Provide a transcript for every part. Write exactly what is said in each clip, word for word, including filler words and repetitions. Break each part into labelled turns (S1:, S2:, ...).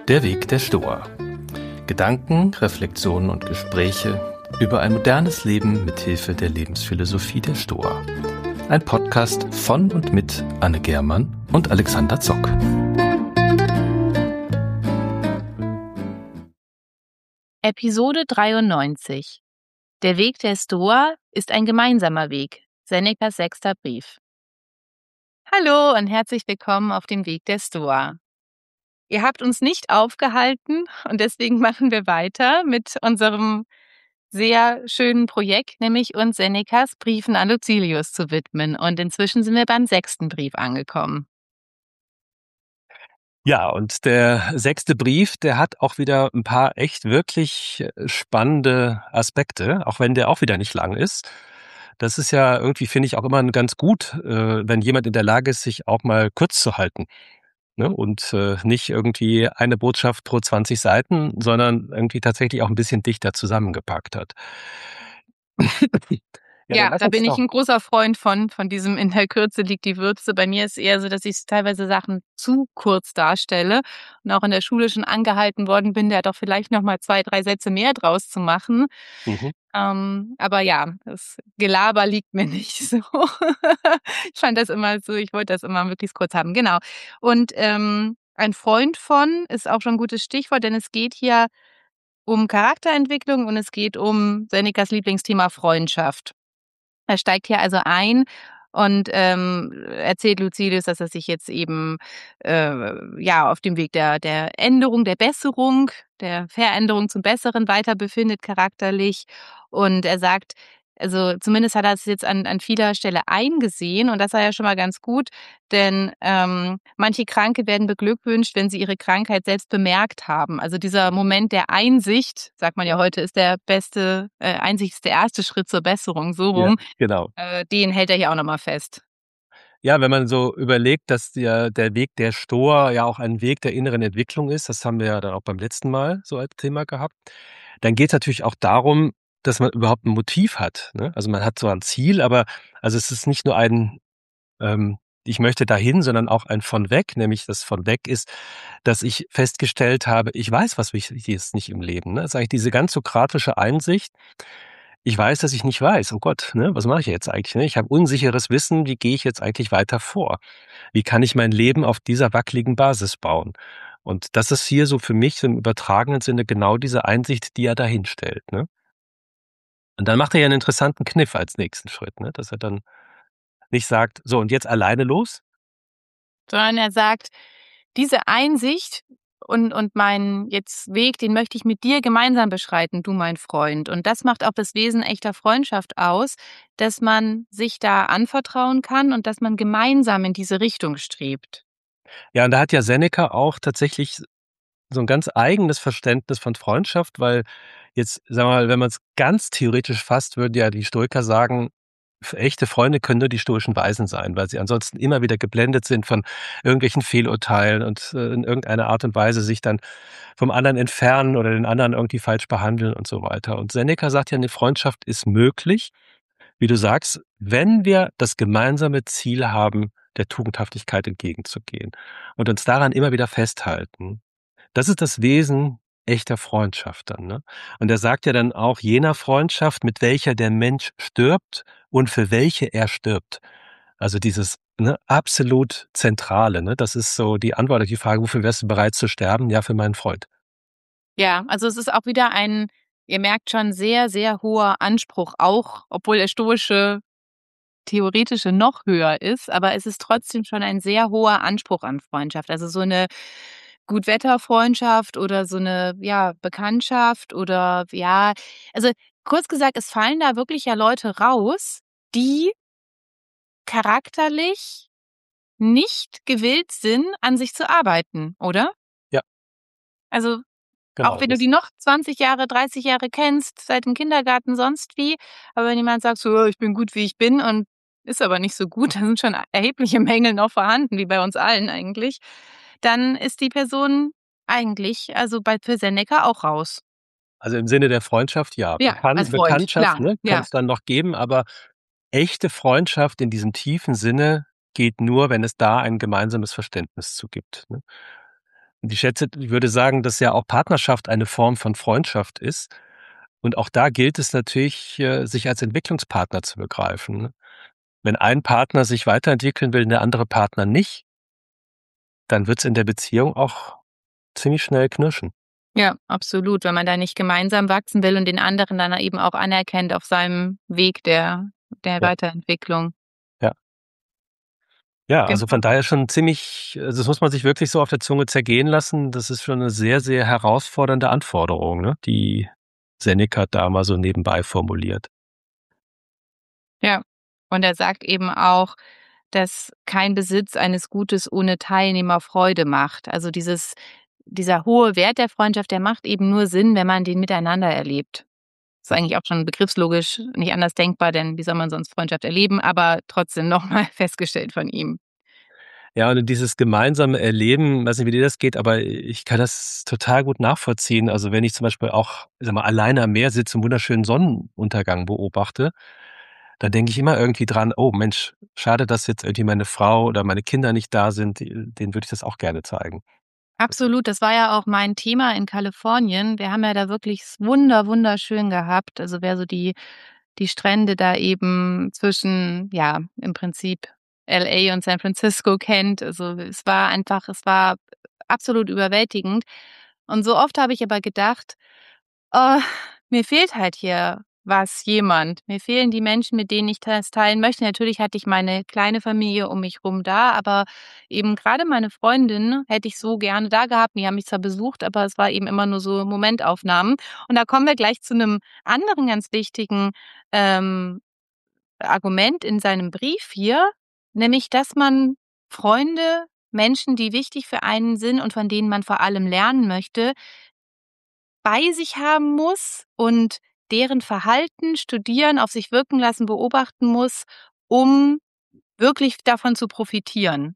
S1: Der Weg der Stoa. Gedanken, Reflexionen und Gespräche über ein modernes Leben mit Hilfe der Lebensphilosophie der Stoa. Ein Podcast von und mit Anne Germann und Alexander Zock.
S2: Episode dreiundneunzig. Der Weg der Stoa ist ein gemeinsamer Weg. Senecas sechster Brief. Hallo und herzlich willkommen auf dem Weg der Stoa. Ihr habt uns nicht aufgehalten und deswegen machen wir weiter mit unserem sehr schönen Projekt, nämlich uns Senecas Briefen an Lucilius zu widmen. Und inzwischen sind wir beim sechsten Brief angekommen.
S3: Ja, und der sechste Brief, der hat auch wieder ein paar echt wirklich spannende Aspekte, auch wenn der auch wieder nicht lang ist. Das ist ja irgendwie, finde ich, auch immer ganz gut, äh, wenn jemand in der Lage ist, sich auch mal kurz zu halten. Ne? Und äh, nicht irgendwie eine Botschaft pro zwanzig Seiten, sondern irgendwie tatsächlich auch ein bisschen dichter zusammengepackt hat.
S2: Ja, ja da bin ich ein großer Freund von, von diesem in der Kürze liegt die Würze. Bei mir ist eher so, dass ich teilweise Sachen zu kurz darstelle und auch in der Schule schon angehalten worden bin, da doch vielleicht noch mal zwei, drei Sätze mehr draus zu machen. Mhm. Ähm, aber ja, das Gelaber liegt mir nicht so. Ich fand das immer so, ich wollte das immer möglichst kurz haben. Genau. Und ähm, ein Freund von ist auch schon ein gutes Stichwort, denn es geht hier um Charakterentwicklung und es geht um Senecas Lieblingsthema Freundschaft. Er steigt hier also ein und ähm, erzählt Lucilius, dass er sich jetzt eben äh, ja auf dem Weg der, der Änderung, der Besserung, der Veränderung zum Besseren weiter befindet charakterlich. Und er sagt, also zumindest hat er es jetzt an, an vieler Stelle eingesehen und das war ja schon mal ganz gut, denn ähm, manche Kranke werden beglückwünscht, wenn sie ihre Krankheit selbst bemerkt haben. Also dieser Moment der Einsicht, sagt man ja heute, ist der beste, äh, Einsicht ist der erste Schritt zur Besserung, so rum.
S3: Ja, genau.
S2: Äh, den hält er hier auch nochmal fest.
S3: Ja, wenn man so überlegt, dass der, der Weg der Stoa ja auch ein Weg der inneren Entwicklung ist, das haben wir ja dann auch beim letzten Mal so als Thema gehabt, dann geht es natürlich auch darum, dass man überhaupt ein Motiv hat. Ne? Also man hat so ein Ziel, aber also es ist nicht nur ein, ähm, ich möchte dahin, sondern auch ein von weg, nämlich das von weg ist, dass ich festgestellt habe, ich weiß, was wichtig ist nicht im Leben. Ne? Das ist eigentlich diese ganz sokratische Einsicht. Ich weiß, dass ich nicht weiß. Oh Gott, ne, was mache ich jetzt eigentlich? Ne? Ich habe unsicheres Wissen. Wie gehe ich jetzt eigentlich weiter vor? Wie kann ich mein Leben auf dieser wackeligen Basis bauen? Und das ist hier so für mich im übertragenen Sinne genau diese Einsicht, die er dahin stellt. Ne? Und dann macht er ja einen interessanten Kniff als nächsten Schritt, ne? Dass er dann nicht sagt, so und jetzt alleine los.
S2: Sondern er sagt, diese Einsicht und, und meinen jetzt Weg, den möchte ich mit dir gemeinsam beschreiten, du mein Freund. Und das macht auch das Wesen echter Freundschaft aus, dass man sich da anvertrauen kann und dass man gemeinsam in diese Richtung strebt.
S3: Ja, und da hat ja Seneca auch tatsächlich so ein ganz eigenes Verständnis von Freundschaft, weil jetzt, sagen wir mal, wenn man es ganz theoretisch fasst, würden ja die Stoiker sagen, echte Freunde können nur die stoischen Weisen sein, weil sie ansonsten immer wieder geblendet sind von irgendwelchen Fehlurteilen und äh, in irgendeiner Art und Weise sich dann vom anderen entfernen oder den anderen irgendwie falsch behandeln und so weiter. Und Seneca sagt ja, eine Freundschaft ist möglich, wie du sagst, wenn wir das gemeinsame Ziel haben, der Tugendhaftigkeit entgegenzugehen und uns daran immer wieder festhalten. Das ist das Wesen echter Freundschaft dann. Ne? Und er sagt ja dann auch, jener Freundschaft, mit welcher der Mensch stirbt und für welche er stirbt. Also dieses ne, absolut Zentrale. Ne? Das ist so die Antwort auf die Frage, wofür wärst du bereit zu sterben? Ja, für meinen Freund.
S2: Ja, also es ist auch wieder ein, ihr merkt schon, sehr, sehr hoher Anspruch, auch obwohl der stoische theoretische noch höher ist, aber es ist trotzdem schon ein sehr hoher Anspruch an Freundschaft. Also so eine Gutwetterfreundschaft oder so eine, ja, Bekanntschaft oder ja, also kurz gesagt, es fallen da wirklich ja Leute raus, die charakterlich nicht gewillt sind, an sich zu arbeiten, oder?
S3: Ja.
S2: Also
S3: Genau,
S2: auch wenn du die noch zwanzig Jahre, dreißig Jahre kennst, seit dem Kindergarten, sonst wie, aber wenn jemand sagt so, ich bin gut, wie ich bin und ist aber nicht so gut, da sind schon erhebliche Mängel noch vorhanden, wie bei uns allen eigentlich, dann ist die Person eigentlich, also bei für Seneca auch raus.
S3: Also im Sinne der Freundschaft, ja.
S2: Ja,
S3: Bekan
S2: als Freund,
S3: Bekanntschaft
S2: klar,
S3: ne, kann
S2: ja.
S3: es dann noch geben, aber echte Freundschaft in diesem tiefen Sinne geht nur, wenn es da ein gemeinsames Verständnis zu gibt. Ne? Und ich schätze, ich würde sagen, dass ja auch Partnerschaft eine Form von Freundschaft ist. Und auch da gilt es natürlich, äh, sich als Entwicklungspartner zu begreifen, ne? Wenn ein Partner sich weiterentwickeln will, der andere Partner nicht, dann wird's in der Beziehung auch ziemlich schnell knirschen.
S2: Ja, absolut. Wenn man da nicht gemeinsam wachsen will und den anderen dann eben auch anerkennt auf seinem Weg der der
S3: Ja.
S2: Weiterentwicklung.
S3: Ja. Ja, also
S2: Genau.
S3: von daher schon ziemlich also das muss man sich wirklich so auf der Zunge zergehen lassen. Das ist schon 'ne sehr, sehr herausfordernde Anforderung, ne, die Seneca da mal so nebenbei formuliert.
S2: Ja. Und er sagt eben auch, dass kein Besitz eines Gutes ohne Teilnehmer Freude macht. Also dieses dieser hohe Wert der Freundschaft, der macht eben nur Sinn, wenn man den miteinander erlebt. Ist
S3: Ja.
S2: eigentlich auch schon begriffslogisch nicht anders denkbar, denn wie soll man sonst Freundschaft erleben, aber trotzdem noch mal festgestellt von ihm.
S3: Ja, und dieses gemeinsame Erleben, weiß nicht, wie dir das geht, aber ich kann das total gut nachvollziehen. Also, wenn ich zum Beispiel auch, ich sage mal, alleine am Meer sitze und wunderschönen Sonnenuntergang beobachte, dann denke ich immer irgendwie dran: „Oh Mensch, schade, dass jetzt irgendwie meine Frau oder meine Kinder nicht da sind, die denen würde ich das auch gerne zeigen.“
S2: Absolut, das war ja auch mein Thema in Kalifornien. Wir haben ja da wirklich es wunder wunderschön gehabt. Also, wer so die die Strände da eben zwischen, ja, im Prinzip L A und San Francisco kennt. Also, es war einfach es war absolut überwältigend. Und so oft habe ich aber gedacht: „Oh, mir fehlt halt hier was, jemand. Mir fehlen die Menschen, mit denen ich das teilen möchte.“ Natürlich hatte ich meine kleine Familie um mich rum da, aber eben grade meine Freundinnen hätte ich so gerne da gehabt. Die haben mich zwar besucht, aber es war eben immer nur so Momentaufnahmen. Und da kommen wir gleich zu 'nem anderen ganz wichtigen, ähm, Argument in seinem Brief hier, nämlich, dass man Freunde, Menschen, die wichtig für einen sind und von denen man vor allem lernen möchte bei sich haben muss und deren Verhalten studieren, auf sich wirken lassen, beobachten muss, um wirklich davon zu profitieren.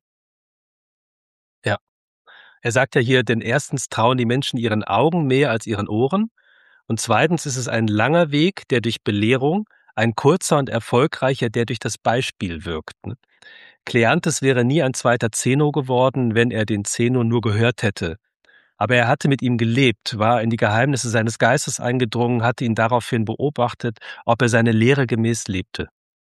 S3: Ja. Er sagt ja hier: „Denn erstens trauen die Menschen ihren Augen mehr als ihren Ohren und zweitens ist es ein langer Weg, der durch Belehrung, ein kurzer und erfolgreicher, der durch das Beispiel wirkt“, ne? Kleanthes wäre nie ein zweiter Zeno geworden, wenn er den Zeno nur gehört hätte. Aber er hatte mit ihm gelebt, war in die Geheimnisse seines Geistes eingedrungen, hatte ihn daraufhin beobachtet, ob er seine Lehre gemäß lebte.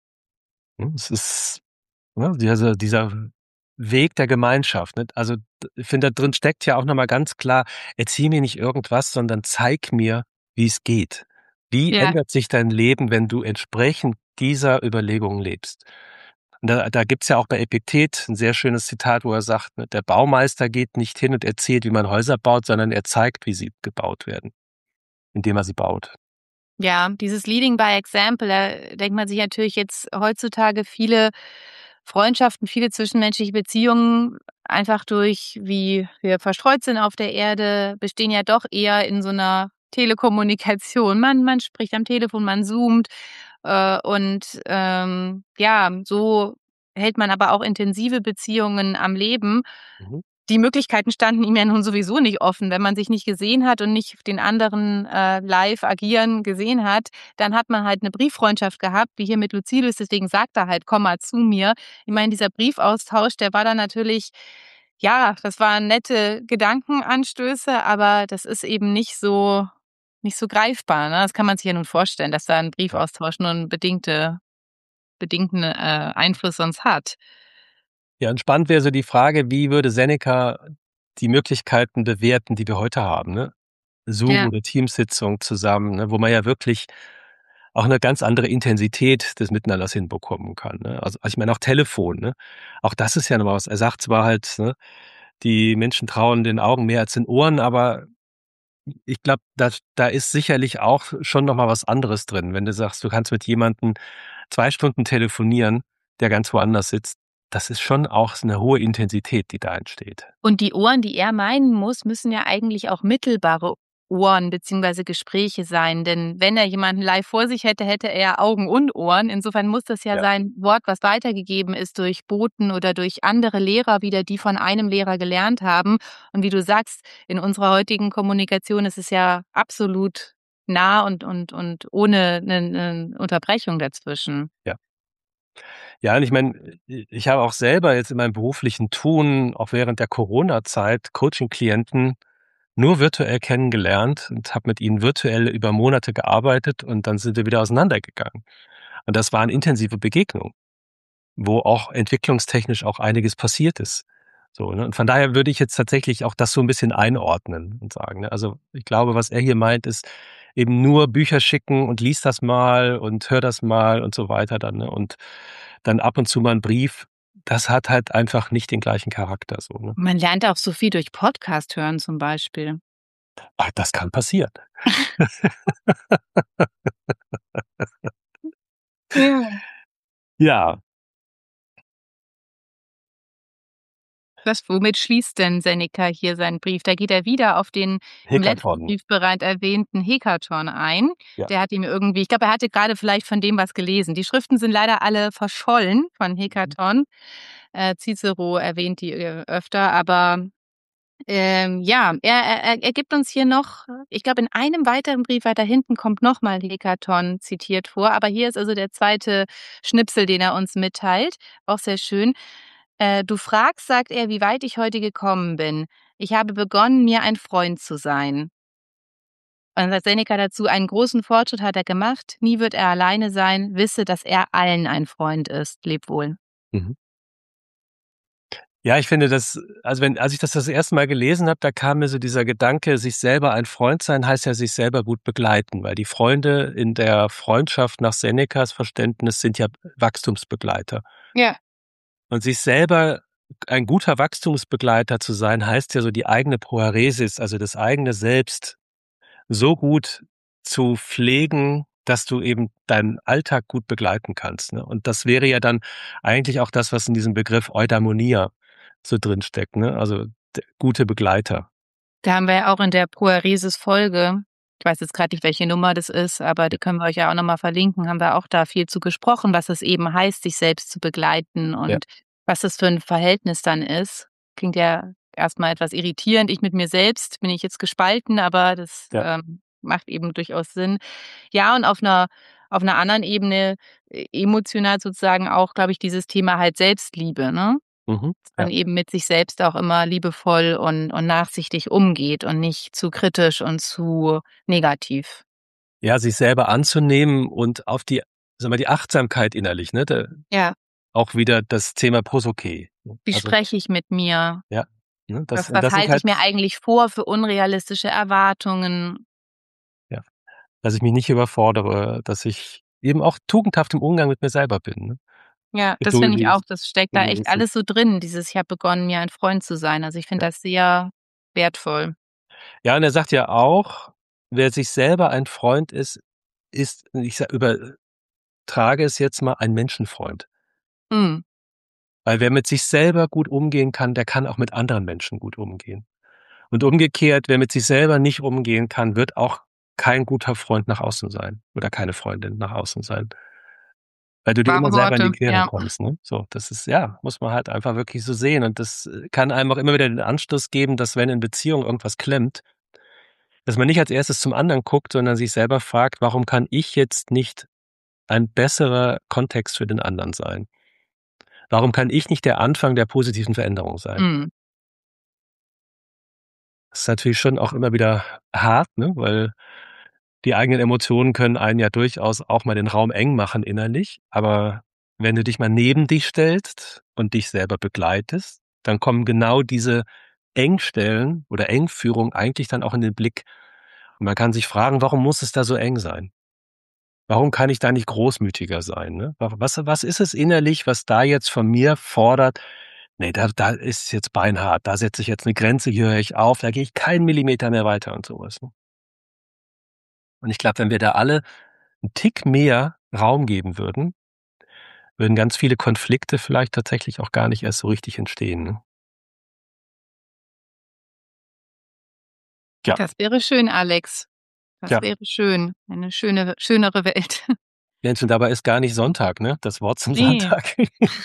S3: Hm, es ist, ne, dieser dieser Weg der Gemeinschaft, ne? Also, d ich finde, da drin steckt ja auch noch mal ganz klar: „Erzähl mir nicht irgendwas, sondern zeig mir, wie's geht. Wie
S2: Ja.
S3: ändert sich dein Leben, wenn du entsprechend dieser Überlegung lebst?“ Und da da gibt's ja auch bei Epiktet 'n sehr schönes Zitat, wo er sagt, ne: „Der Baumeister geht nicht hin und erzählt, wie man Häuser baut, sondern er zeigt, wie sie gebaut werden, indem er sie baut.“
S2: Ja, dieses Leading by Example, da denkt man sich natürlich jetzt heutzutage viele Freundschaften, viele zwischenmenschliche Beziehungen einfach durch wie wir verstreut sind auf der Erde, bestehen ja doch eher in so 'ner Telekommunikation. Man man spricht am Telefon, man zoomt, äh, und, ähm, ja, so hält man aber auch intensive Beziehungen am Leben.
S3: Mhm.
S2: Die Möglichkeiten standen ihm ja nun sowieso nicht offen. Wenn man sich nicht gesehen hat und nicht den anderen, äh, live agieren gesehen hat, dann hat man halt 'ne Brieffreundschaft gehabt, wie hier mit Lucilius, deswegen sagt er halt: „Komm mal zu mir.“ Ich meine, dieser Briefaustausch, der war dann natürlich ja, das waren nette Gedankenanstöße, aber das ist eben nicht so nicht so greifbar, ne? Das kann man sich ja nun vorstellen, dass da 'n
S3: Ja.
S2: Briefaustausch nur 'n bedingte bedingten, äh, Einfluss sonst hat.
S3: Ja, und spannend wäre so die Frage, wie würde Seneca die Möglichkeiten bewerten, die wir heute haben, ne? Zoom
S2: Ja.
S3: oder Teamsitzung zusammen, ne, wo man ja wirklich auch 'ne ganz andere Intensität des Miteinanders hinbekommen kann, ne? Also, ich meine auch Telefon, ne? Auch das ist ja noch mal was. Er sagt zwar halt, ne, die Menschen trauen den Augen mehr als den Ohren, aber ich glaube, da da ist sicherlich auch schon noch mal was anderes drin. Wenn du sagst, du kannst mit jemandem zwei Stunden telefonieren, der ganz woanders sitzt, das ist schon auch s 'ne hohe Intensität, die da entsteht.
S2: Und die Ohren, die er meinen muss, müssen ja eigentlich auch mittelbare Ohren beziehungsweise Gespräche sein, denn wenn er jemanden live vor sich hätte, hätte er Augen und Ohren. Insofern muss das ja
S3: Ja.
S2: sein Wort, was weitergegeben ist durch Boten oder durch andere Lehrer wieder, die von einem Lehrer gelernt haben. Und wie du sagst, in unserer heutigen Kommunikation ist es ja absolut nah und und und ohne 'ne 'ne Unterbrechung dazwischen.
S3: Ja. Ja, und ich meine, ich habe auch selber jetzt in meinem beruflichen Tun, auch während der Corona-Zeit, Coaching-Klienten nur virtuell kennengelernt und habe mit ihnen virtuell über Monate gearbeitet und dann sind wir wieder auseinandergegangen. Und das waren intensive Begegnungen, wo auch entwicklungstechnisch auch einiges passiert ist. So, ne? Und von daher würde ich jetzt tatsächlich auch das so ein bisschen einordnen und sagen, ne? Also ich glaube, was er hier meint, ist eben nur Bücher schicken und lies das mal und hör das mal und so weiter dann, ne? Und dann ab und zu mal 'n Brief, das hat halt einfach nicht den gleichen Charakter so, ne?
S2: Man lernt auch so viel durch Podcast hören zum Beispiel.
S3: Ah, das kann passieren.
S2: Ja.
S3: Ja.
S2: Das womit schließt denn Seneca hier seinen Brief? Da geht er wieder auf den im letzten
S3: Hekaton.
S2: Brief bereits erwähnten Hekaton ein.
S3: Ja.
S2: Der hat ihm irgendwie ich glaube, er hatte gerade vielleicht von dem was gelesen. Die Schriften sind leider alle verschollen von Hekaton. Äh, Cicero erwähnt die, äh, öfter, aber, ähm, ja, er er er gibt uns hier noch ich glaube, in einem weiteren Brief weiter hinten kommt noch mal Hekaton zitiert vor, aber hier ist also der zweite Schnipsel, den er uns mitteilt, auch sehr schön. Äh, „Du fragst“, sagt er, „wie weit ich heute gekommen bin. Ich habe begonnen, mir ein Freund zu sein.“ Und dann sagt Seneca dazu: „Einen großen Fortschritt hat er gemacht. Nie wird er alleine sein. Wisse, dass er allen ein Freund ist. Leb wohl.“
S3: Mhm. Ja, ich finde das also wenn als ich das das erste Mal gelesen habe, da kam mir so dieser Gedanke, sich selber ein Freund sein, heißt ja sich selber gut begleiten, weil die Freunde in der Freundschaft nach Senecas Verständnis sind ja Wachstumsbegleiter.
S2: Ja.
S3: Und sich selber ein guter Wachstumsbegleiter zu sein, heißt ja so die eigene Prohairesis, also das eigene Selbst so gut zu pflegen, dass du eben deinen Alltag gut begleiten kannst, ne? Und das wäre ja dann eigentlich auch das, was in diesem Begriff Eudaimonia so drinsteckt, ne? Also d gute Begleiter.
S2: Da haben wir ja auch in der Prohairesis-Folge ich weiß jetzt grad nicht, welche Nummer das ist, aber die können wir euch ja auch noch mal verlinken, haben wir auch da viel zu gesprochen, was es eben heißt, sich selbst zu begleiten
S3: Ja.
S2: und was das für 'n Verhältnis dann ist. Klingt ja erst mal etwas irritierend. Ich mit mir selbst bin ich jetzt gespalten, aber das,
S3: Ja.
S2: ähm, macht eben durchaus Sinn. Ja, und auf 'ner auf 'ner anderen Ebene, e emotional sozusagen auch, glaube ich, dieses Thema halt Selbstliebe, ne?
S3: Mhm.
S2: Dass
S3: Ja.
S2: man eben mit sich selbst auch immer liebevoll und und nachsichtig umgeht und nicht zu kritisch und zu negativ.
S3: Ja, sich selber anzunehmen und auf die sagen wir, die Achtsamkeit innerlich, ne? Da
S2: Ja.
S3: auch wieder das Thema Prosoké, ne?
S2: Wie
S3: Also
S2: spreche ich mit mir?
S3: ja, ne? Das
S2: Was was
S3: das sind
S2: halte ich
S3: halt
S2: mir eigentlich vor für unrealistische Erwartungen?
S3: Ja. Dass ich mich nicht überfordere, dass ich eben auch tugendhaft im Umgang mit mir selber bin, ne?
S2: Ja, das
S3: So
S2: finde ich
S3: wie
S2: auch.
S3: es
S2: Das steckt
S3: so
S2: da
S3: wie
S2: echt
S3: es ist.
S2: alles so drin, dieses „Ich habe begonnen, mir ein Freund zu sein.“ Also, ich finde
S3: Ja.
S2: das sehr wertvoll.
S3: Ja, und er sagt ja auch: „Wer sich selber ein Freund ist, ist“ ich sa übertrage es jetzt mal, „ein Menschenfreund.“
S2: Mhm.
S3: Weil wer mit sich selber gut umgehen kann, der kann auch mit anderen Menschen gut umgehen. Und umgekehrt, wer mit sich selber nicht umgehen kann, wird auch kein guter Freund nach außen sein oder keine Freundin nach außen sein. Weil du dir immer
S2: Wahre
S3: selber in die
S2: Worte,
S3: Quere
S2: ja.
S3: kommst, ne? So, das ist ja, muss man halt einfach wirklich so sehen. Und das, äh, kann einem auch immer wieder den Anstoß geben, dass wenn in Beziehungen irgendwas klemmt dass man nicht als Erstes zum anderen guckt, sondern sich selber fragt: „Warum kann ich jetzt nicht ein besserer Kontext für den anderen sein? Warum kann ich nicht der Anfang der positiven Veränderung sein?“
S2: Mhm.
S3: Das ist natürlich schon auch immer wieder hart, ne, weil die eigenen Emotionen können einen ja durchaus auch mal den Raum eng machen innerlich. Aber wenn du dich mal neben dich stellst und dich selber begleitest, dann kommen genau diese Engstellen oder Engführung eigentlich dann auch in den Blick. Und man kann sich fragen: „Warum muss es da so eng sein? Warum kann ich da nicht großmütiger sein, ne? Wa was was ist es innerlich, was da jetzt von mir fordert: ‚Ne, da da ist jetzt beinhart, da setze ich jetzt 'ne Grenze, hier höre ich auf, da gehe ich keinen Millimeter mehr weiter‘“ und so was, ne? Und ich glaube, wenn wir da alle 'n Tick mehr Raum geben würden würden ganz viele Konflikte vielleicht tatsächlich auch gar nicht erst so richtig entstehen, ne? Tja.
S2: Das wäre schön, Alex. Das
S3: Tja.
S2: wäre schön. Eine schöne schönere Welt.
S3: Mensch, und dabei ist gar nicht Sonntag, ne? Das Wort zum
S2: Ne.
S3: Sonntag.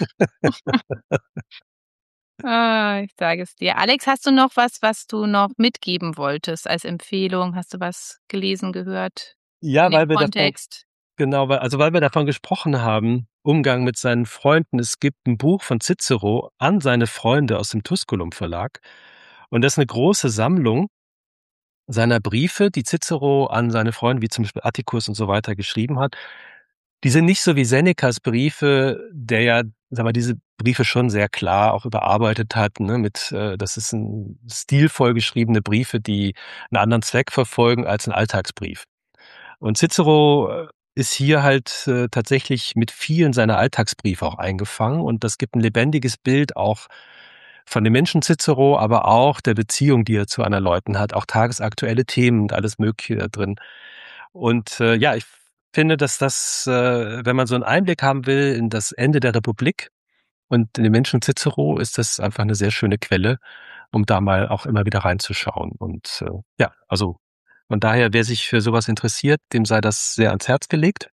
S2: Ah, ich sage es dir. Alex, hast du noch was, was du noch mitgeben wolltest als Empfehlung? Hast du was gelesen, gehört in
S3: Ja,
S2: dem
S3: weil wir das beim
S2: Kontext?
S3: Genau, weil, also weil wir davon gesprochen haben, Umgang mit seinen Freunden. Es gibt ein Buch von Cicero an seine Freunde aus dem Tusculum Verlag. Und das ist eine große Sammlung seiner Briefe, die Cicero an seine Freunde, wie zum Beispiel Atticus und so weiter, geschrieben hat. Die sind nicht so wie Senecas Briefe, der ja, sag mal, diese Briefe schon sehr klar auch überarbeitet hat, ne, mit, äh, das ist ein stilvoll geschriebene Briefe, die einen anderen Zweck verfolgen als ein Alltagsbrief. Und Cicero äh, ist hier halt äh, tatsächlich mit vielen seiner Alltagsbriefe auch eingefangen und das gibt ein lebendiges Bild auch von dem Menschen Cicero, aber auch der Beziehung, die er zu anderen Leuten hat, auch tagesaktuelle Themen und alles Mögliche da drin. Und äh, ja, ich finde, dass das, äh, wenn man so einen Einblick haben will in das Ende der Republik und in den Menschen Cicero, ist das einfach eine sehr schöne Quelle, um da mal auch immer wieder reinzuschauen. Und äh, ja, also von daher, wer sich für sowas interessiert, dem sei das sehr ans Herz gelegt.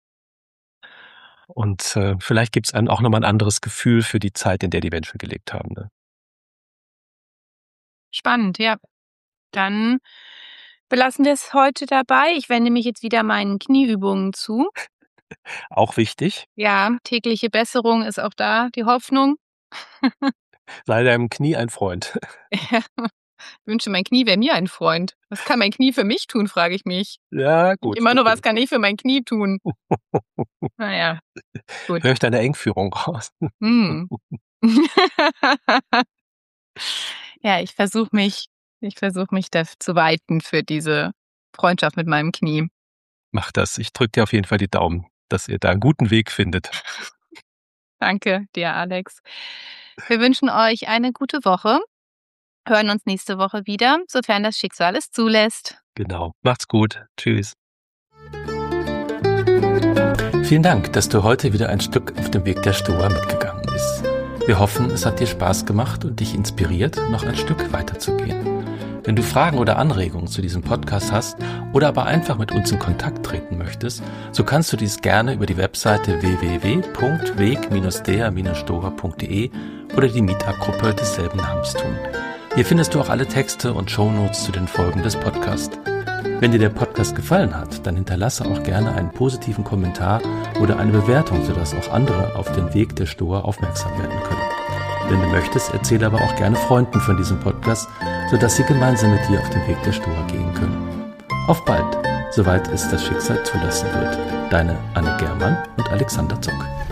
S3: Und äh, vielleicht gibt es einem auch nochmal ein anderes Gefühl für die Zeit, in der die Menschen gelebt haben. Ne?
S2: Spannend, ja. Dann belassen wir es heute dabei. Ich wende mich jetzt wieder meinen Knieübungen zu.
S3: Auch wichtig.
S2: Ja, tägliche Besserung ist auch da die Hoffnung.
S3: Sei deinem Knie ein Freund.
S2: Ich wünsche, mein Knie wäre mir ein Freund. Was kann mein Knie für mich tun, frage ich mich.
S3: Ja, gut.
S2: Immer nur, was kann ich für mein Knie tun? Naja, gut.
S3: Hör ich deine Engführung raus.
S2: Hm. Ja, ich versuche mich, ich versuche mich da zu weiten für diese Freundschaft mit meinem Knie.
S3: Mach das. Ich drücke dir auf jeden Fall die Daumen, dass ihr da einen guten Weg findet.
S2: Danke dir, Alex. Wir wünschen euch eine gute Woche. Hören uns nächste Woche wieder, sofern das Schicksal es zulässt.
S3: Genau. Macht's gut. Tschüss.
S1: Vielen Dank, dass du heute wieder ein Stück auf dem Weg der Stoa mitgegangen bist. Wir hoffen, es hat dir Spaß gemacht und dich inspiriert, noch ein Stück weiterzugehen. Wenn du Fragen oder Anregungen zu diesem Podcast hast oder aber einfach mit uns in Kontakt treten möchtest, so kannst du dies gerne über die Webseite w w w punkt weg der stoa punkt de oder die Meetup-Gruppe desselben Namens tun. Hier findest du auch alle Texte und Shownotes zu den Folgen des Podcasts. Wenn dir der Podcast gefallen hat, dann hinterlasse auch gerne einen positiven Kommentar oder eine Bewertung, sodass auch andere auf den Weg der Stoa aufmerksam werden können. Wenn du möchtest, erzähle aber auch gerne Freunden von diesem Podcast, sodass sie gemeinsam mit dir auf den Weg der Stoa gehen können. Auf bald, soweit es das Schicksal zulassen wird. Deine Anne Germann und Alexander Zock.